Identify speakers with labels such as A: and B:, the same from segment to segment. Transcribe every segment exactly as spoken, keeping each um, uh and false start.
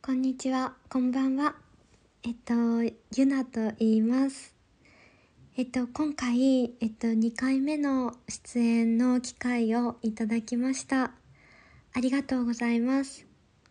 A: こんにちは、こんばんは。えっと、ゆなと言います。えっと、今回、えっと、にかいめの出演の機会をいただきました。ありがとうございます。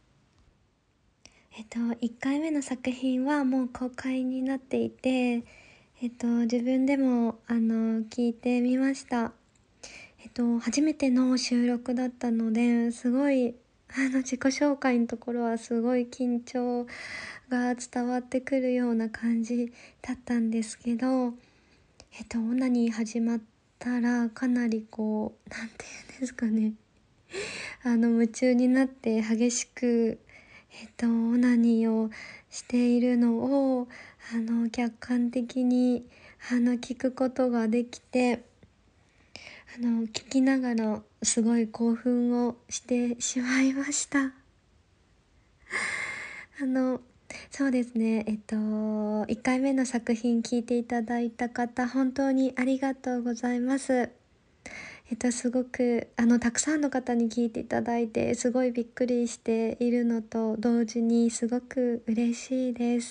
A: えっと、いっかいめの作品はもう公開になっていて、えっと、自分でも、あの、聞いてみました。えっと、初めての収録だったので、すごい、あの、自己紹介のところはすごい緊張が伝わってくるような感じだったんですけど、えっと、オナニー始まったらかなりこう、なんていうんですかね、あの、夢中になって激しく、えっと、オナニーをしているのを、あの、客観的に、あの、聞くことができて、あの、聞きながらすごい興奮をしてしまいました。あの、そうですね、えっと、いっかいめの作品聞いていただいた方、本当にありがとうございます。えっと、すごく、あの、たくさんの方に聞いていただいて、すごいびっくりしているのと同時に、すごく嬉しいです。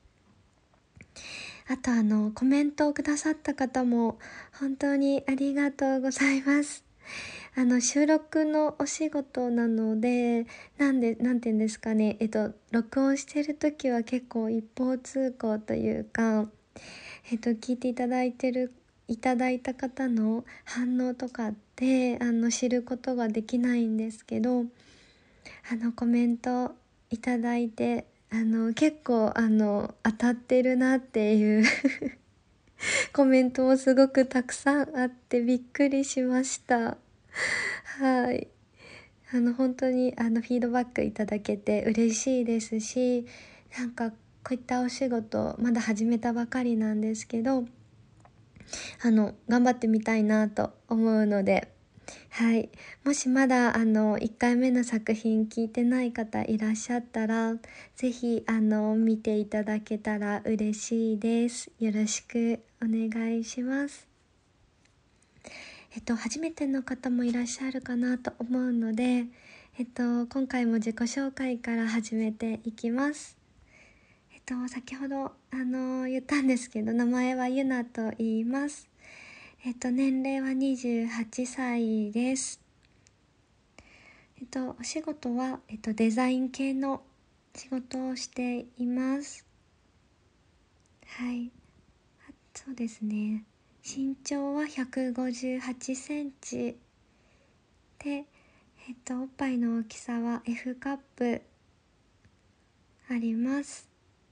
A: あと、あの、コメントをくださった方も、本当にありがとうございます。あの、収録のお仕事なので、なんで、なんて言うんですかね、えっと、録音してる時は結構一方通行というか、えっと、聞いていただいてる、いただいた方の反応とかって、あの、知ることができないんですけど、あの、コメントいただいて、あの、結構、あの、当たってるなっていうコメントもすごくたくさんあってびっくりしました。はい。あの、本当にあの、フィードバックいただけて嬉しいですし、なんか、こういったお仕事、まだ始めたばかりなんですけど、あの、頑張ってみたいなと思うので、はい。もしまだ、あの、いっかいめの作品聞いてない方いらっしゃったら、ぜひ、あの、見ていただけたら嬉しいです。よろしくお願いします。えっと、初めての方もいらっしゃるかなと思うので、えっと、今回も自己紹介から始めていきます。えっと、先ほど、あの、言ったんですけど、名前はゆなと言います。えっと、年齢はにじゅうはっさいです。えっと、お仕事は、えっと、デザイン系の仕事をしています。はい。あ、そうですね。身長はひゃくごじゅうはちセンチで、えっと、おっぱいの大きさは F カップあります。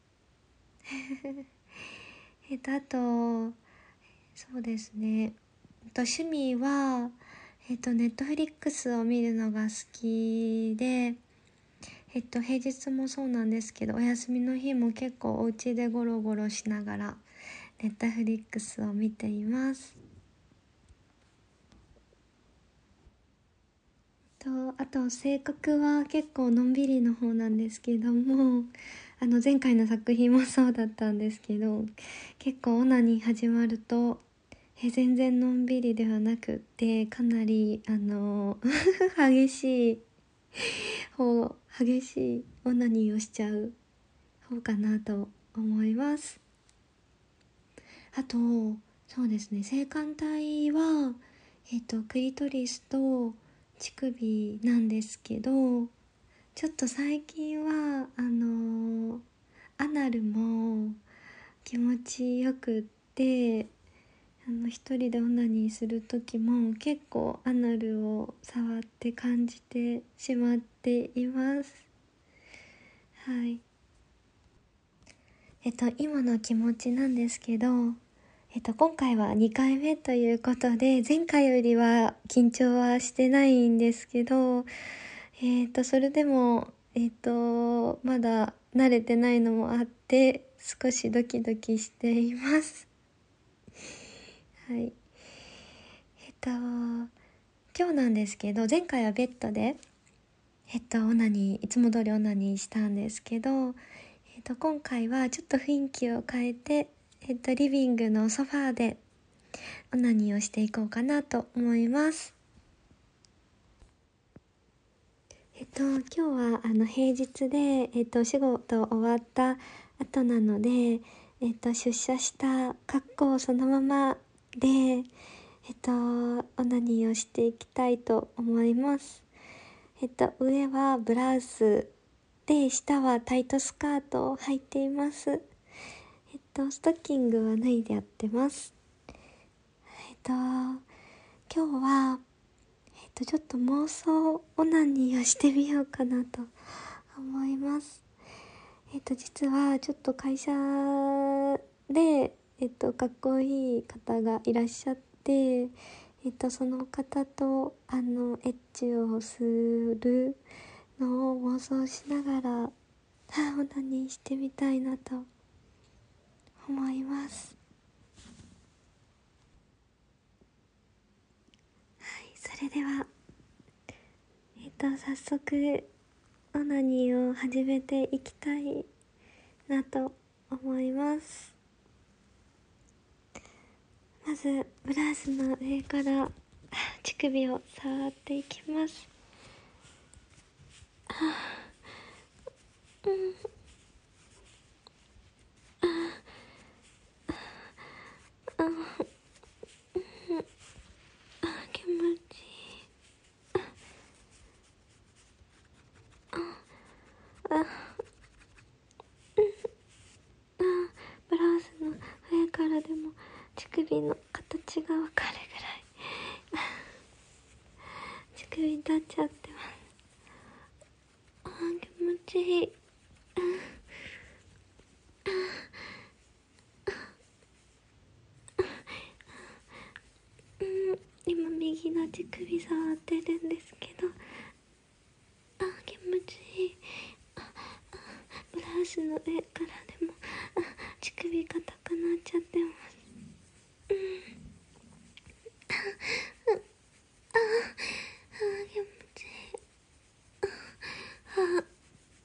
A: えっと、あと、そうですね。えっと、趣味は、えっと、ネットフリックスを見るのが好きで、えっと、平日もそうなんですけど、お休みの日も結構お家でゴロゴロしながら、ネットフリックスを見ています。と、あと、性格は結構のんびりの方なんですけども、あの、前回の作品もそうだったんですけど、結構オナに始まると、え全然のんびりではなくって、かなり、あの、激しい方、激しいオナニーをしちゃう方かなと思います。あと、そうですね、性感帯は、えっと、クリトリスと乳首なんですけど、ちょっと最近は、あの、アナルも気持ちよくって、あの、一人でオナニーする時も結構アナルを触って感じてしまっています。はい。えっと、今の気持ちなんですけど、えっと、今回はにかいめということで、前回よりは緊張はしてないんですけど、えっと、それでも、えっと、まだ慣れてないのもあって、少しドキドキしています。はい。えっと、今日なんですけど、前回はベッドで、えっと、オナニー、いつも通りオナニーしたんですけど、えっと、今回はちょっと雰囲気を変えて、えっと、リビングのソファーでオナニーをしていこうかなと思います。えっと、今日はあの部平日で、えっと、仕事終わった後なので、えっと、出社した格好そのままで、えっと、オナニーをしていきたいと思います。えっと、上はブラウスで、下はタイトスカートを履いています。えっと、ストッキングは脱いでやってます。えっと、今日は、えっと、ちょっと妄想オナニーをしてみようかなと思います。えっと、実はちょっと会社で、えっと、かっこいい方がいらっしゃって、えっと、その方と、あの、エッチをするのを妄想しながら、あ、オナニーしてみたいなと思います。はい、それでは、えっと、早速、オナニーを始めていきたいなと思います。まずブラウスの上から乳首を触っていきます。うん、あ、あ、気持ちいい。あ、あ、ブラウスの上からでも乳首の形がわかるぐらい乳首立っちゃってます。あ、気持ちいい。うん、今右の乳首触ってるんですけど、あ、気持ちいい。ブラウスの上からでも乳首硬くなっちゃってます。うん、あ、あ、気持ちいい。あ、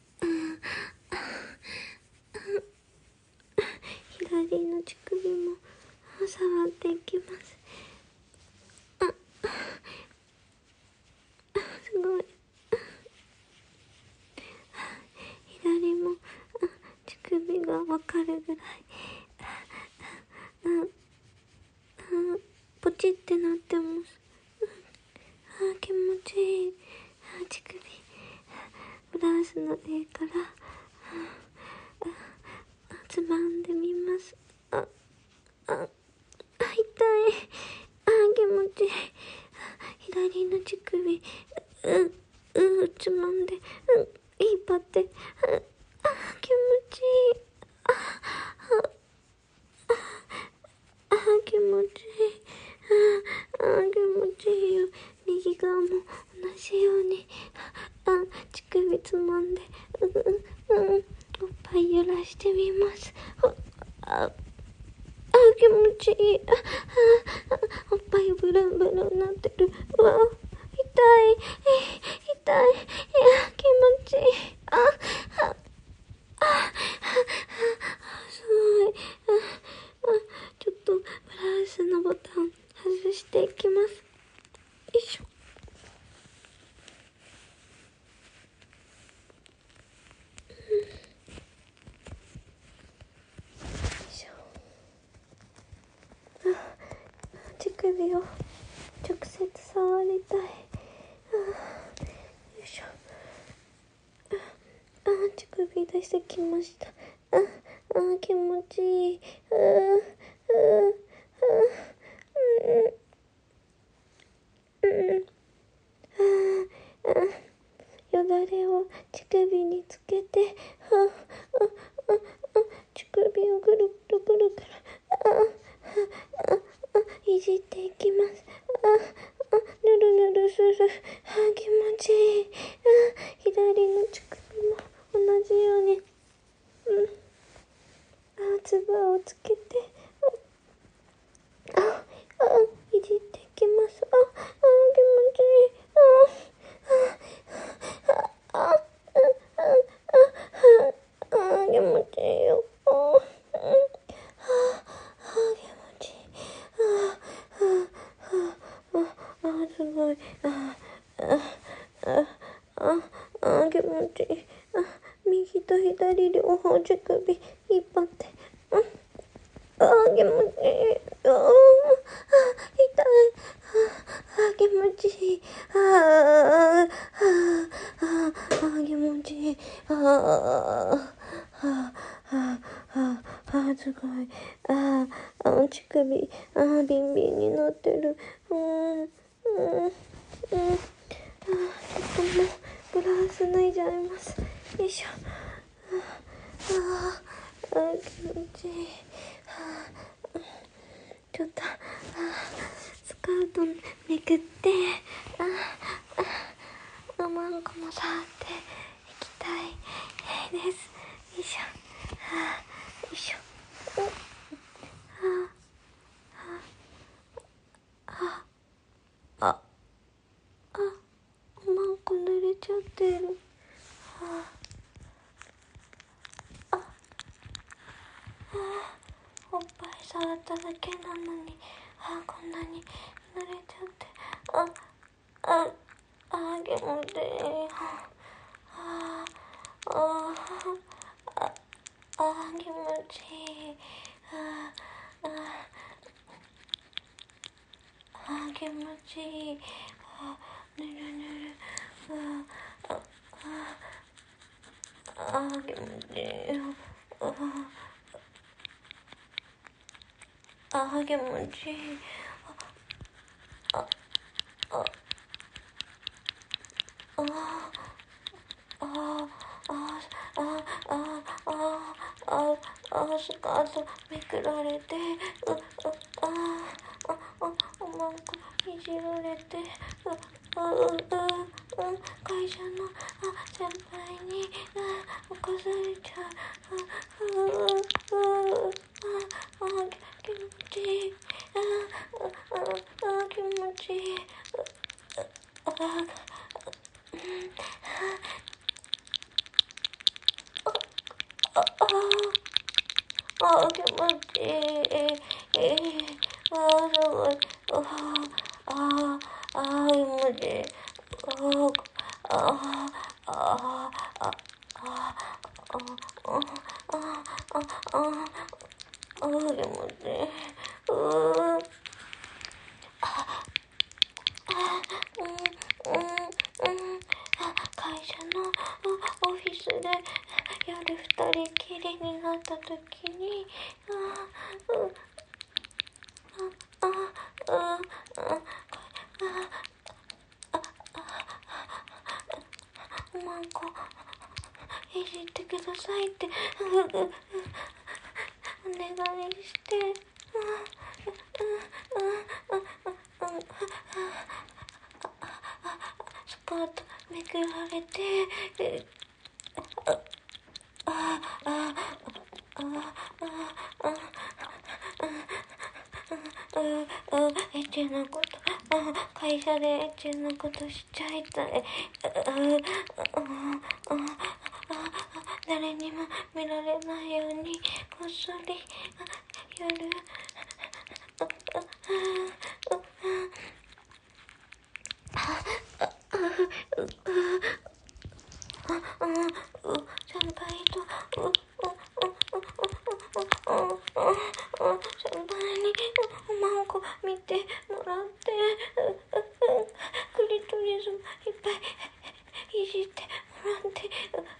A: 左の乳首も触っていきます。あ、すごい。左も乳首がわかるぐらい、うんうん、ポチってなってます。あ、気持ちいい。あ、乳首ブラウスの上からつまんでみます。あ、あ、あ、痛い。あ、気持ちいい。左の乳首、う、う、つまんで、うん、引っ張って、あ、あ、気持ちいい。あ、あ、あ、気持ちいい。あ、あ、気持ちいいよ。右側も同じように、あ、乳首つまんで、うん、うん、おっぱい揺らしてみます。あ、あ、気持ちいい。あ、あ、あ、おっぱいブルンブルンなってる。うわ、痛い。痛い。いや、気持ちいい。あ、あ、あ、あ、すごい。あ、あ、ちょっとブラウスのボタン外していきます。よいしょ。乳首を直接触りたい。あ、よいしょ。あ、乳首出してきました。あ、あ、気持ちいい。あ、あ、あ、うん、うん、あ、あ、よだれを乳首につけて、あ、あ、あ、あ、乳首をぐるぐるぐるぐる、あ、あ、あ、いじっていきます。あ、あ、ぬるぬるする。あ、気持ちいい。あ、左の乳首も同じように、うん、あ、つばをつけて、あ、あ、いじっていきます。あ、あ、気持ちいい。あ、あ、あ、あ、あ、あ、あ、気持ちいいよ。あ、あ、気持ちいい。あ、あ、あ、あ、すごい。あ、あ、あ、あ、あ、気持い。あ、右と左両方乳首引っ張って。うん。あー、気持ちいい。あー、あ、痛い。あー、気持ちいい。あー、あー、あー、気持ちいい。あー、あー、あー、あー、あー、すごい。あー、あー、乳首、あー、ビンビンになってる。うーん、うん、うん。あー、ちょっともう、ブラウス脱いじゃいます。よいしょ。あー、あー、気持ちいい。あー、ちょっと、あー、スカートめくって、あー、あー、おまんこも触っていきたいです。よいしょ。あー、よいしょ。うん、あー、あー、あ、あ、おまんこ濡れちゃってる。あー、あ、あー、おっぱい触っただけなのに、あー、こんなに濡れちゃって、あ、あ、あ、気持ちいい。あー、あー、あ、あー、気持ちいい。あー、あー、あー、気持ちいい。あー、ぬるぬる。あー、あ、あー、気持ちいい。あー、あー、気持ちいい。あ、あ、あー、あー、あー、あー、あー、あー、あー、スカートめくられて、う、う、あー、あ、あ、おまんこいじられて、う、う、う、う、会社の、あ、先輩に、あ、起こされちゃう、う、う、う、あ、あ、気持ちいい、あ、あ、あ、気持ちいい、あ、あ、あ、あ、気持ちいい。えー、あー、すごい。あー、あー、あー、気持ちいい。あー、あー、あー、あ、あ、あ、あ、あ、あ、あ、あ、気持ちいい。うー、うん、うん、うん。あ、会社のオフィスで夜二人きりになった時に、あ、うん、あ、あ、あ、おまんこいじってくださいってお願いして、スカートめくられて、あ、あ、あ、あ、あ、エッチなこと、あ、会社でエッチなことしちゃいたい。あ、あ、あ、誰にも見られないようにこっそり夜、先輩と、う、う、先輩におまんこ見てもらって、クリトリスもいっぱいいじってもらって、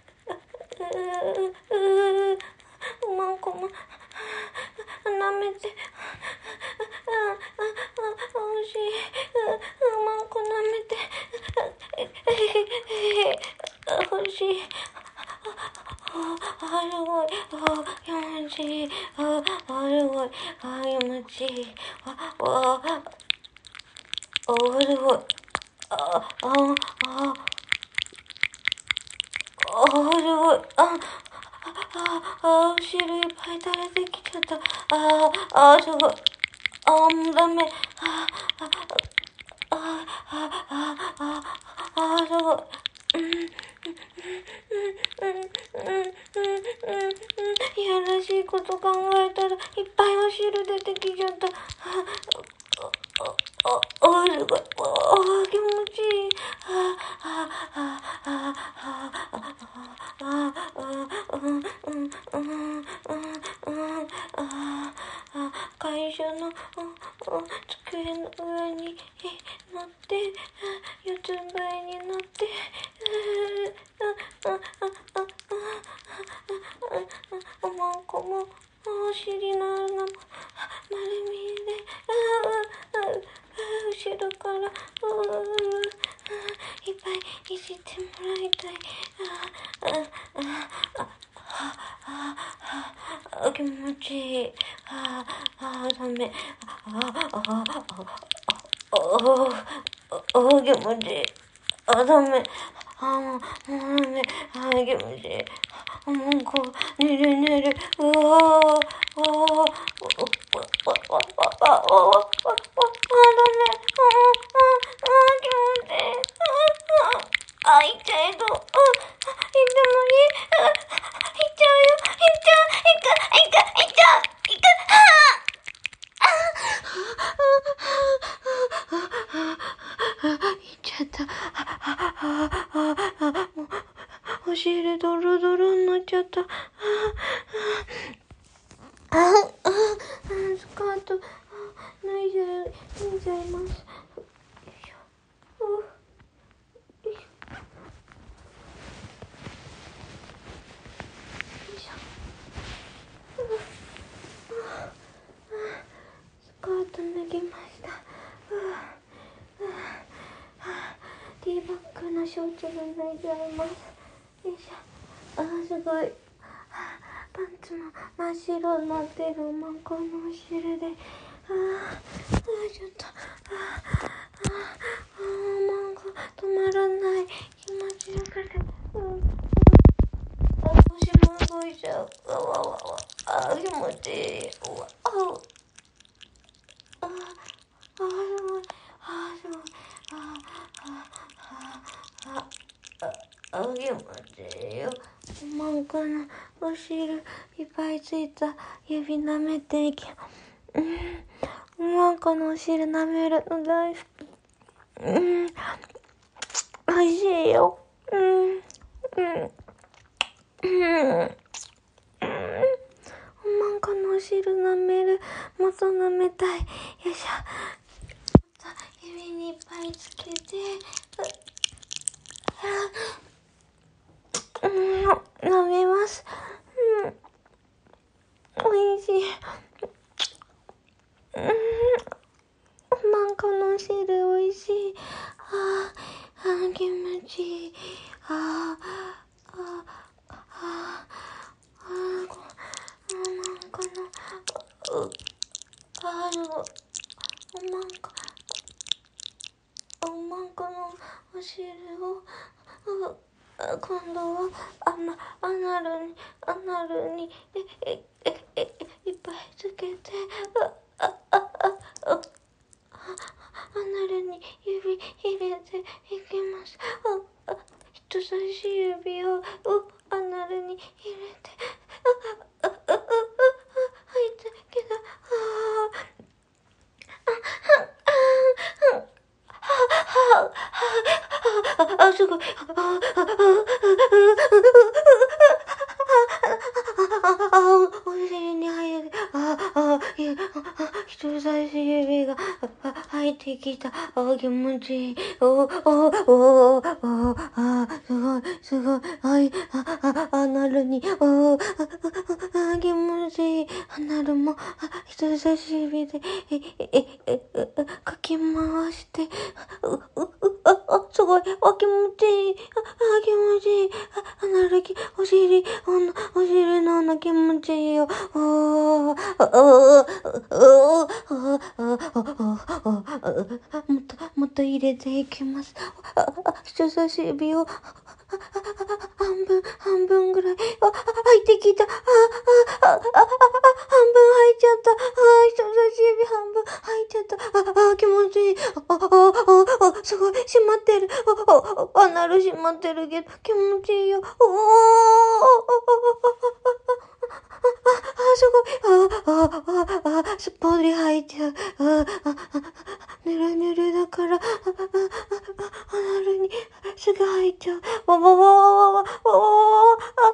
A: おまんこも舐めて、あ、あ、おいしい、おまんこ舐めて、おいしい。あ、すごい。あ、気持ちいい。あ、あ、すごい。あ、気持ちいい。あ、あ、あ、すごい。あ、あ、あ、あ、すごい。あ、あ、あ、汁いっぱい垂れてきちゃった。あ、あ、すごい。あ、もうダメ。あ、あ、あ、あ、あ、あ、あ、すごい。うん、うん、うん、うん、うん、うん、いやらしいこと考えたらいっぱいお汁出てきちゃった。あ、あ、あ、あ、すごい。あ、気持ちいい。あ、あ、あ、あ、あ、あ、 あああうんうんうんうんうんああ会社の机の上に乗って四つん這いになってあああああおまんこもお尻の穴も丸見えで後ろからいっぱいいじってもらいたい。ああああああ気持ちいい。ああダメ。あああああ気持ちいい。あダメ。あもうもうダメ。あ気持ちいい。あもうこう寝る寝る。うわあああああああ、いっちゃえと。あ、いってもいい。あ、いっちゃうよ。いっちゃう。いく、いく、いっちゃう。いく、はぁ。いっちゃった。もう、お尻ドロドロになっちゃった。スカート、脱いじゃう、脱いじゃいます。スカート脱ぎました。ティーバッグのショーツが脱いじゃいます。よいしょ。あーすごい。パンツも真っ白になってるおまんこのお尻で。あーあーちょっとあーあーおまんこ止まらない。気持ちよくて。うんあ腰も動いちゃう。わわわわ。あー気持ちいい。うわあーあーあーすごい。あーすごい。あーあーあーあーあ気持ちいいよ。おまんこのお尻いっぱいついた指舐めていき、うん、おまんこのお尻舐めるの大好き。うん、おいしいよ。うん、うん、うん、うん。おまんこのお尻舐める、もっと舐めたい。よいしょ。指にいっぱいつけて、うん、舐めます。うん、おいしい。うん、おまんこのお尻おいしい。あーあー気持ちいい。あーあーあーあーこおまんこのうあーおまんこおまんこのお尻をう今度はアナアナルにアナルにええええいっぱいつけてあああああアナルに指入れていきます。ああ人差し指をアナルに入れてあああああ入ったけどあああすごいああお尻に入るああ人差し指が入ってきたあ気持ちいいおおおおあすごいすごいはいあアナルにおあ気持ちいいアナルも人差し指でかき回してうううああすごいあ気持ちいいあ気持ちいいアナルきお尻お尻の穴気持ちいいよおーおーおーもっともっと入れていきます人差し指を半分半分ぐらいあ入ってきたああああ半分入っちゃったあ人差し指半分入っちゃったああ気持ちいいあああすごい閉まってるああアナル閉まってるけど気持ちいいよおーあ、すごい。あ、あ、あ、あ、すっぽり入っちゃう。あ、あ、ぬるぬるだから、あ、あ、あ、あなるに、すぐ入っちゃう。わわわわわわわわわわあ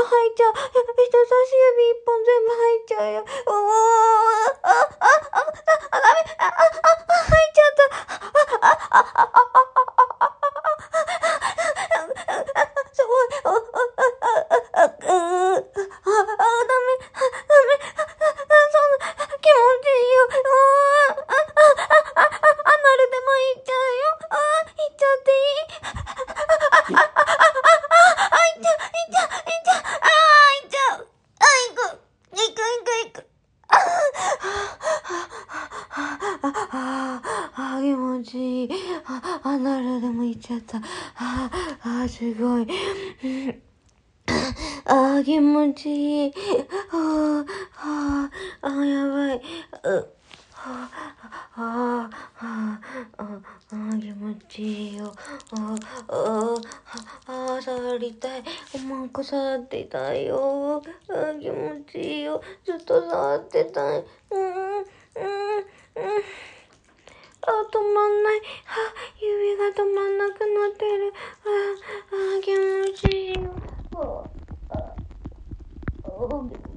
A: 入っちゃう。人差し指一本全部入っちゃうよ。おー、あ、あ、あ、あ、あ、ダメ、あ、あ、あ、入っちゃった。あ、あ、あ、あ、あ、すごい。あ、あ、あ、あ、あ、あ、あ、ダメ、ダメ、そんな、気持ちいいよ。あ、あ、あ、あ、あ、アナルでもいっちゃうよ。あ、いっちゃっていい？あ、あ、あ、あ、あ、あ、いっちゃう、いっちゃう、いっちゃう、あ、いっちゃう。あ、いく、いく、いく、いく。あ、あ、あ、気持ちいい。あ、アナルでもいっちゃった。あ、あ、すごい。あ、気持ちいい。あ、あ、あ、やばい。あ、あ、あ、あ、あ、気持ちいいよ。あ、あ、あ、触りたい。おまんこ触っていたいよ。あ、気持ちいいよ。ずっと触ってたい。うん、うん、うん。あ、止まんない。あ、指が止まんなくなってる。あ、あ、気持ちいいよ。あ、あ、あ、気持ちいい。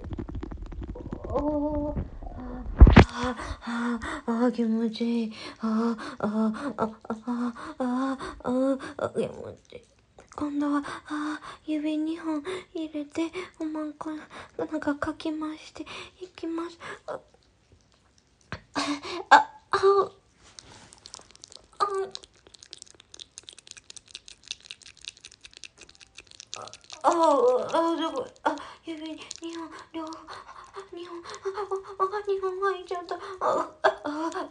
A: おー、ああ、ああ、気持ちいい。ああ、ああ、ああ、ああ、ああ、気持ちいい。今度は、ああ、指にほん入れて、おまんこ、なんかかき回していきます。あ、あ、あ、あ、あ、あ、あ、すごい。あ、指にほん、両方、にほん、あ、あ、にほん入っちゃった。あ、あ、あ、あ、あ、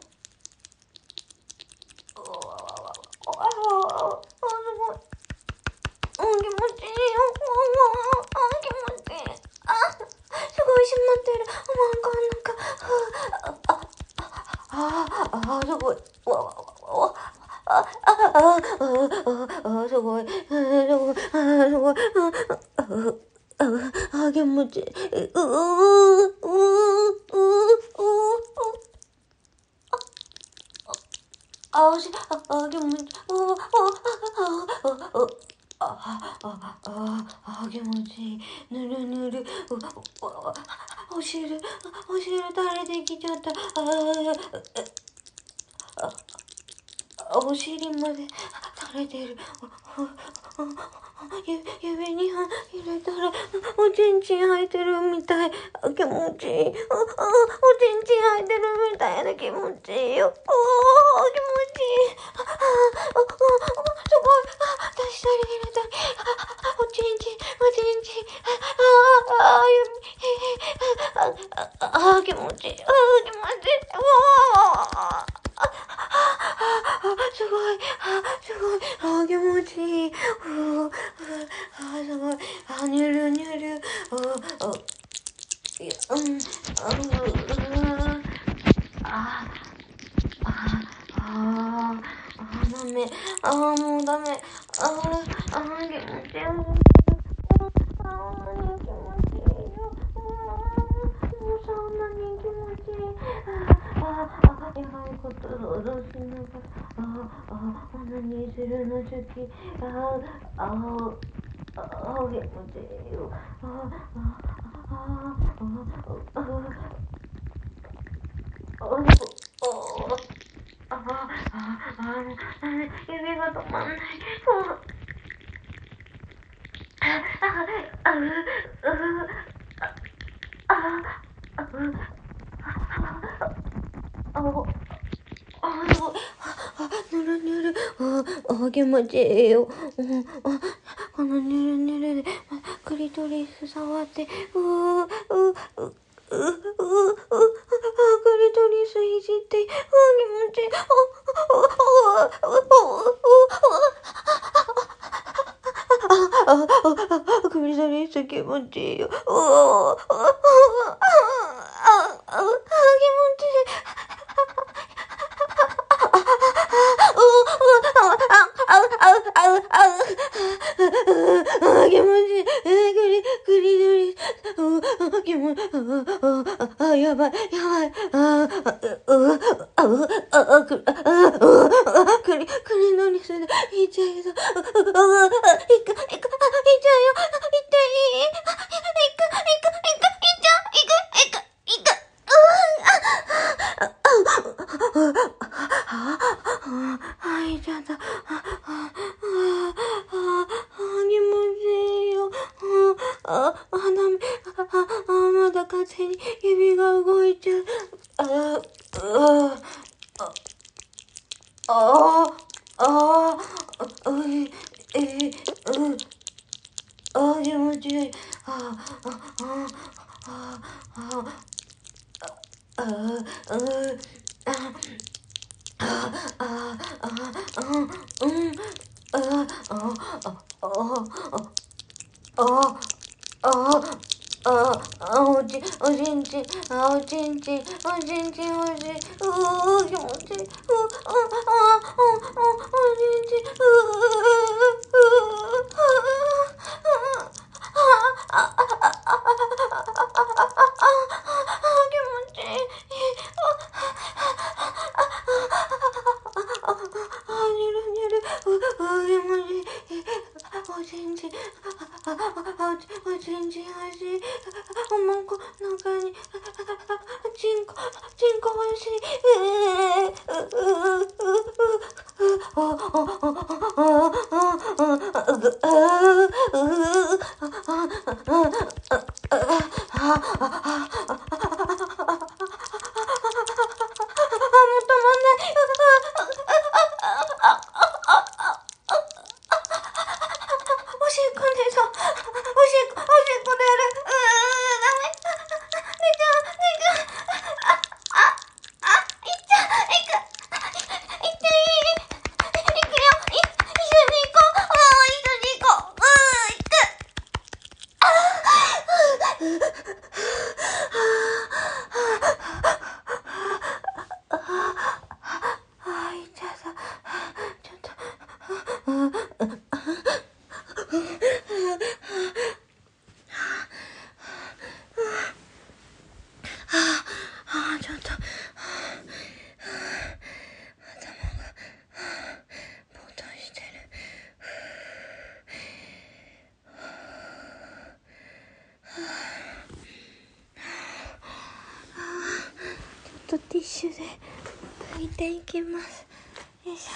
A: あ、あ、すごい。うん、気持ちいいよ。あ、あ、気持ちいい。あ、すごい閉まってる。おまんこの中。あ、あ、あ、すごい。わわわわ。あ、あ、あ、あ、あ、あ、すごい。すごい。あ、すごい。あ、あ、気持ちいい。ううううううあ、おし、あ、あ、気持ちいい。あ、あ、あ、あ、あ、あ、あ、あ、気持ちいい。ぬるぬる。うわ、お汁、お汁垂れてきちゃった。あ、あ、お尻まで垂れてる。ゆ指に入れたらおちんちん入ってるみたい。あ、気持ちいい。あ、あ、おちんちん入ってるみたいな気持ちいいよ。あ、気持ちいい。あ、あ、あ、あ、すごい。あ、出したり入れたり。あ、おちんちん、おちんちん。あ、あ、あ、指。あ、あ、あ、気持ちいい。あ、気持ちいい。うわあ、あ、すごい。あ、すごい。あ、気持ちいい。うあ、すごい。あ、にゅるにゅる。あ、あ、いや、うん、あ、あ、あ、あ、あ、ダメ。あ、もうダメ。あ、あ、気持ちいい。あ、何気持ちいいよ。もうそんなに気持ちいい。あ、あ、あ、やばいこと想像しながら。あ、あ、何するの好き。あ、あ、あ、あ、気持ちいいよ。あ、あ、あ、あ、あ、あ、あ、あ、あ、指が止まんない。あ、あ、あ、う、う、あ、あ、う、あ、あ、すごい。あ、ぬるぬる。あ、あ、気持ちいいよ。あ、このぬるぬるで、クリトリス触って、うう、う、う、う、う、う、クリトリスいじって、あ、気持ちいい。あ、あ、あ、あ、あ、あ、クリトリス気持ちいいよ。あ、あ、あ、あ、あ、あ、気持ちいい。気持ちいい。グリ、グリグリ。気持ちいい。あ、やばい、やばい。あ、う、あ、う、あ、く、あ、クリ、クリのリスで、いっちゃいそう。いく、いく、いっちゃうよ。いっていい。 あ、鼻目、あ、あ、まだ勝手に指が動いちゃう。あ、あ、あ、あ、あ、あ、うい、え、う、あ、気持ちいい。あ、あ、あ、あ、あ、あ、あ、う、あ、あ、あ、あ、うん、うん、あ、あ、あ、あ、あ、あ、あ、あ、おち、おちんちん、あ、おちんちん、おちんちん、おちん、うー、気持ちいい、う、あ、あ、あ、おちんちん、うー、あ、あ、気持ちいい、あ、にるにる、う、う、気持ちいい、おちんちん、あ、あ、おちんちん、おいしい、おもこ、中に、ちんこ、ちんこおいしい、えー、う、う、う、う、あ、あ、あ、おしっこ出そう。おしっこ、おしっこ出る。うー、ダメ。出ちゃう、出ちゃう。あ、あ、あ、いっちゃう、いく。いっていい。いくよ。い、一緒に行こう。あー、一緒に行こう。うー、行く。あー、あー、いっちゃった。ちょっと、あー、ちょっと、ぼーっとしてる。ちょっとティッシュで拭いていきます。よいしょ。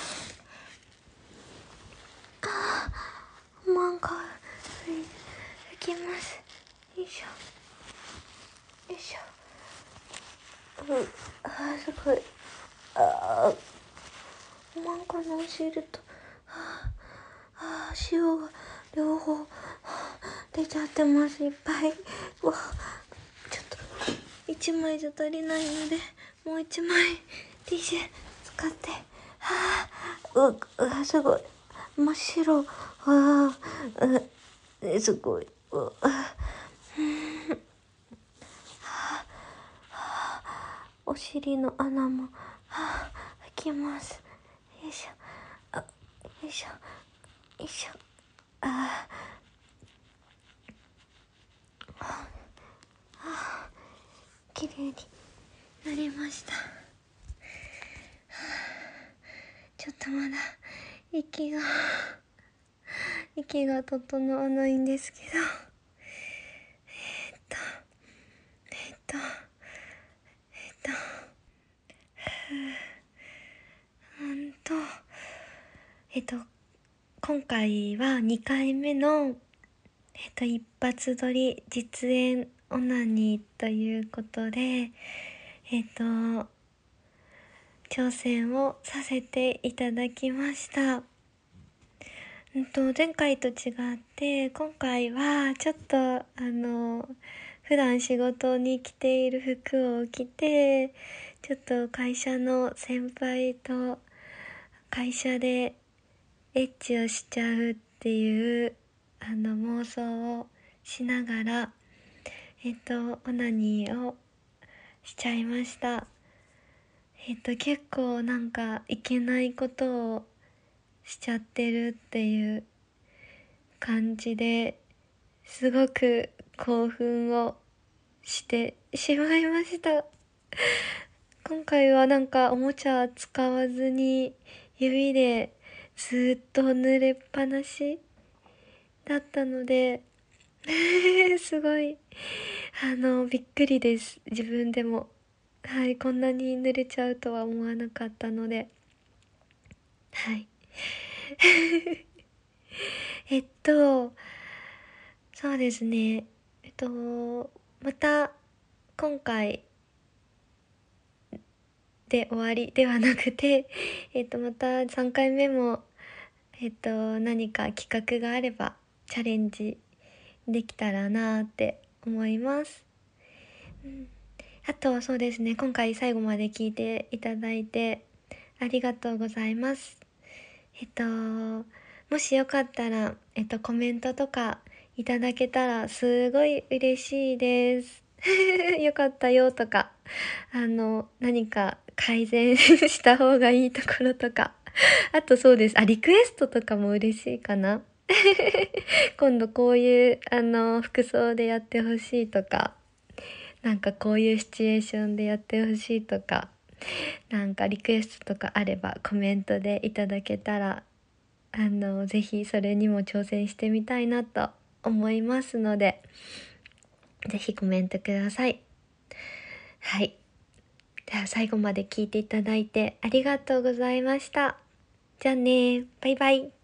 A: あー、なんか拭い拭きます。よいしょ。よいしょ。う、あー、すごい。あー、なんかの汁と、あー、あー、塩が両方、はあ、出ちゃってます。いっぱい。うわ、ちょっと一枚じゃ足りないので、もう一枚ティッシュ使って、はあ、う、うわ、すごい。真っ白。あー、う、すごい。う、うん、お尻の穴も、はあ、拭きます。よいしょ。あ、よいしょ。よいしょ。あー、はあ、綺麗になりました。ちょっとまだ息が息が整わないんですけど、えっとえっとえっとうんとえっと今回はにかいめのえっと一発撮り実演オナニーということで、えっと挑戦をさせていただきました。うんと前回と違って今回はちょっとあの普段仕事に着ている服を着てちょっと会社の先輩と会社でエッチをしちゃうっていうあの妄想をしながらえっとオナニーをしちゃいました。えっと結構なんかいけないことをしちゃってるっていう感じですごく興奮をしてしまいました。今回はなんかおもちゃ使わずに指でずっと濡れっぱなしだったので、すごいあのびっくりです。自分でも、はい、こんなに濡れちゃうとは思わなかったので、はい。えっとそうですね。えっと、また今回で終わりではなくて、えっと、またさんかいめも、えっと、何か企画があればチャレンジできたらなって思います。うん、あと、そうですね、今回最後まで聞いていただいてありがとうございます。えっと、もしよかったら、えっと、コメントとかいただけたらすごい嬉しいです。よかったよとか、あの、何か改善した方がいいところとか、あとそうです。あ、リクエストとかも嬉しいかな。今度こういう、あの、服装でやってほしいとか、なんかこういうシチュエーションでやってほしいとか、なんかリクエストとかあればコメントでいただけたら、あの、ぜひそれにも挑戦してみたいなと思いますので、ぜひコメントください。はい。では最後まで聞いていただいてありがとうございました。じゃあね、バイバイ。